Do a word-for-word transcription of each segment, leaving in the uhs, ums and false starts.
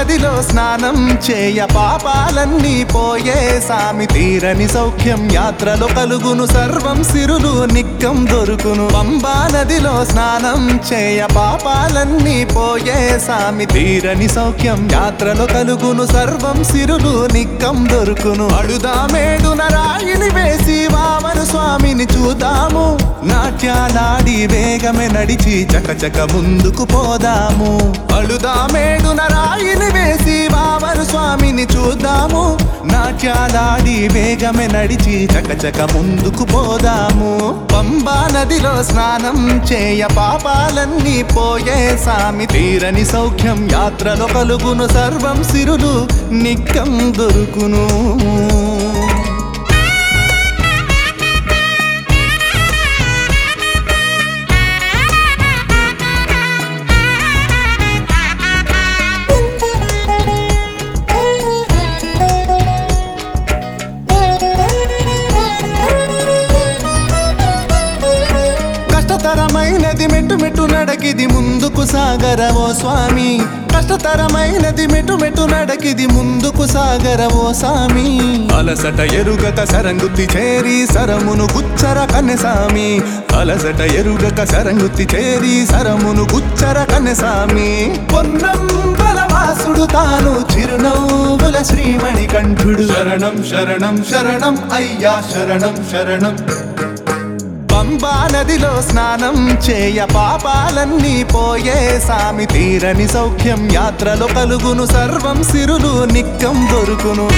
నదిలో స్నానం చేయ పాపాలన్నీ పోయే సామి తీరని సౌఖ్యం యాత్రలో కలుగును సర్వం సిరులు నిక్కం దొరుకును పంబా నదిలో స్నానం చేయ పాపాలన్నీ పోయే సామి తీరని సౌఖ్యం యాత్రలో కలుగును సర్వం సిరులు నిక్కం దొరుకును అడుదామేడున రాయిని వేసి వామను స్వామిని చూద్దాము నాట్యాలాడి వేగమే నడిచి చకచక ముందుకు పోదాము అడుదామేడున రాయిని వేసి వామను స్వామిని చూద్దాము నాట్యాలాడి వేగమే నడిచి చకచక ముందుకు పోదాము పంబా నదిలో స్నానం చేయ పాపాలన్నీ పోయే సామి తీరని సౌఖ్యం యాత్రలో కలుగును సర్వం సిరులు నిక్కం దొరుకును కష్టతరమైనది మెట్టు మెట్టు నడకిది ముందుకు సాగరవో స్వామి కష్టతరమైనది మెట్టు మెట్టు నడకిది ముందుకు సాగరవో స్వామి అలసట ఎరుగక సరంగుత్తి చేరి సరమును గుచ్చర కన్నెసామి అలసట ఎరుగక సరంగుత్తి చేరి సరమును గుచ్చర కన్నెసామి పొన్నం బలవాసుడు తాను చిరునవ్వుల శ్రీమణి కంఠుడు శరణం శరణం శరణం అయ్యా శరణం శరణం పంబా నదిలో స్నానం చేయ పాపాలన్నీ పోయే సామి తీరని సౌఖ్యం యాత్రలో కలుగును సర్వం సిరులు నిక్కం దొరుకును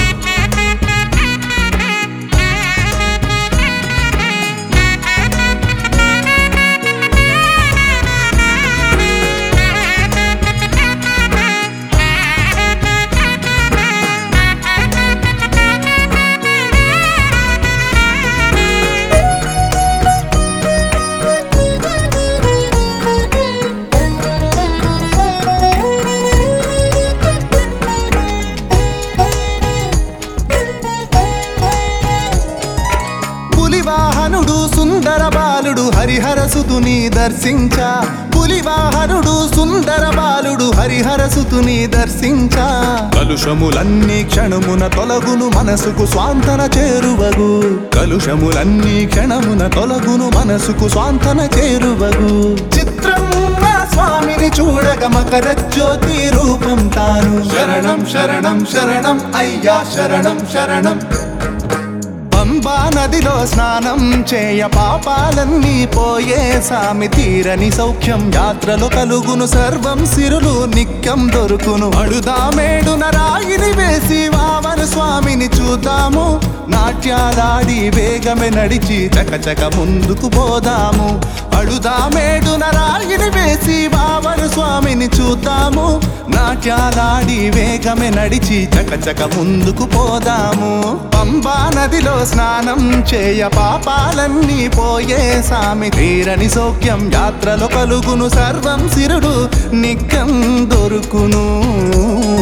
పులివాహనుడు సుందర బాలుడు హరిహర సుతుని దర్శించ పులివాహనుడు సుందర బాలుడు హరిహర సుతుని దర్శించ కలుషములన్నీ క్షణమున తొలగును మనసుకు స్వాంతన చేరువగు కలుషములన్నీ క్షణమున తొలగును మనసుకు స్వాంతన చేరువగు చిత్రం స్వామిని చూడగ మకర జ్యోతి రూపం తాను శరణం శరణం శరణం అయ్యా శరణం శరణం పంబా నదిలో స్నానం చేయ పాపాలన్నీ పోయే సామి తీరని సౌఖ్యం యాత్రలో కలుగును సర్వం సిరులు నిక్కం దొరుకును అడుదామేడున రాయిని వేసి వామను స్వామిని చూద్దాము నాట్యాలాడి వేగమే నడిచి చకచక ముందుకు పోదాము అడుదామేడున రాయిని వేసి వామను స్వామిని చూద్దాము నాట్యాలాడి వేగమే నడిచి చకచక ముందుకు పోదాము పంబా నదిలో స్నానం చేయ పాపాలన్నీ పోయే సామి తీరని సౌఖ్యం యాత్రలో కలుగును సర్వం సిరుడు నిక్కం దొరుకును